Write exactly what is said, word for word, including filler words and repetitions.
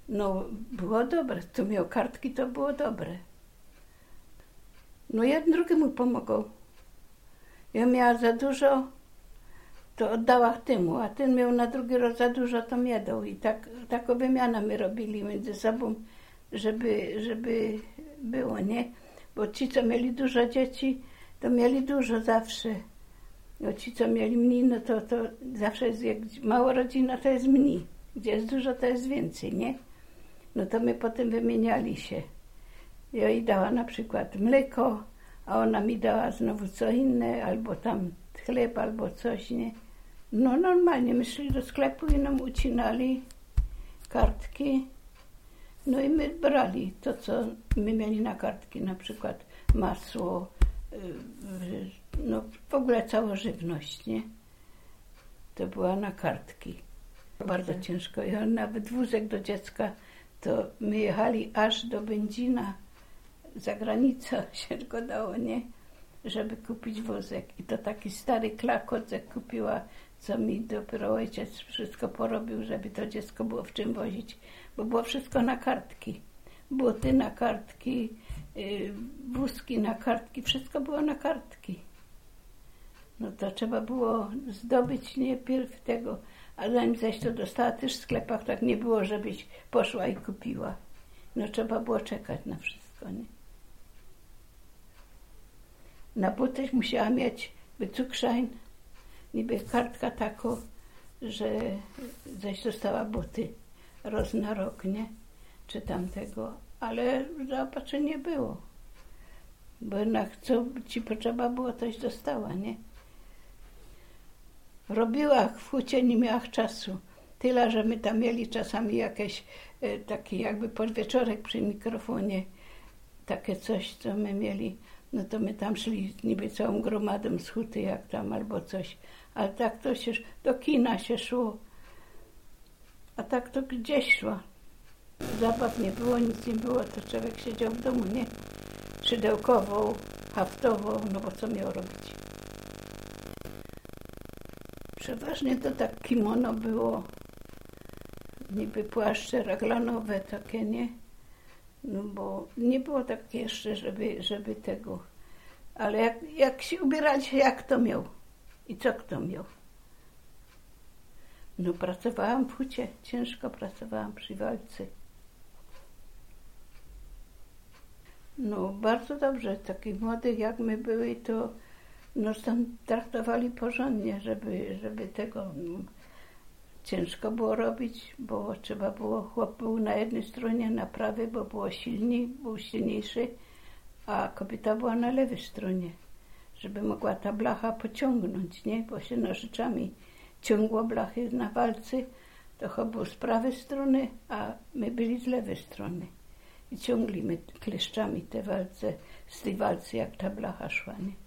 No, było dobre. Kto miał kartki, to było dobre. No, jeden drugiemu pomagał. Ja miała za dużo, to oddała temu, a ten miał na drugi raz za dużo, to mnie dał. I tak, taką wymianę my robili między sobą, żeby, żeby było, nie? Bo ci, co mieli dużo dzieci, to mieli dużo zawsze. No ci, co mieli mniej, no to, to zawsze jest, jak mała rodzina, to jest mniej. Gdzie jest dużo, to jest więcej, nie? No to my potem wymieniali się. Ja jej dała na przykład mleko, a ona mi dała znowu co inne, albo tam chleb, albo coś, nie? No normalnie, my szli do sklepu i nam ucinali kartki. No i my brali to, co my mieli na kartki, na przykład masło, no w ogóle cała żywność, nie? To była na kartki. Bardzo ciężko. Ja nawet wózek do dziecka, to my jechali aż do Będzina, za granicą się go dało, nie? Żeby kupić wózek. I to taki stary klakodzek kupiła, co mi dopiero ojciec wszystko porobił, żeby to dziecko było w czym wozić. Bo było wszystko na kartki. Buty na kartki, wózki na kartki, wszystko było na kartki. No to trzeba było zdobyć najpierw tego, a zanim zaś to dostała też w sklepach, tak nie było, żebyś poszła i kupiła. No trzeba było czekać na wszystko, nie? Na buty musiała mieć wycukrzań, niby kartka taką, że zaś dostała buty roz na rok, nie? Czy tamtego, ale zaopatrzenie było. Bo jednak co ci potrzeba było, coś dostała, nie? Robiła w hucie, nie miała czasu. Tyle, że my tam mieli czasami jakieś e, taki jakby podwieczorek przy mikrofonie, takie coś, co my mieli. No to my tam szli niby całą gromadą z huty, jak tam, albo coś. Ale tak to się, do kina się szło. A tak to gdzieś szło. Zabaw nie było, nic nie było, to człowiek siedział w domu, nie? Szydełkowo, haftowo, no bo co miał robić? Przeważnie to tak kimono było, niby płaszcze raglanowe takie, nie? No bo nie było tak jeszcze, żeby, żeby tego. Ale jak, jak się ubierali się, jak kto miał i co kto miał. No pracowałam w hucie, ciężko pracowałam przy walce. No bardzo dobrze, takich młodych jak my były, to no tam traktowali porządnie, żeby, żeby tego no, ciężko było robić, bo trzeba było, chłop był na jednej stronie, na prawej, bo było silniej, był silniejszy, a kobieta była na lewej stronie, żeby mogła ta blacha pociągnąć, nie? Bo się nożyczami ciągło blachy na walce, to chłop był z prawej strony, a my byli z lewej strony. I ciągliśmy kleszczami te walce, z tej walcy, jak ta blacha szła, nie?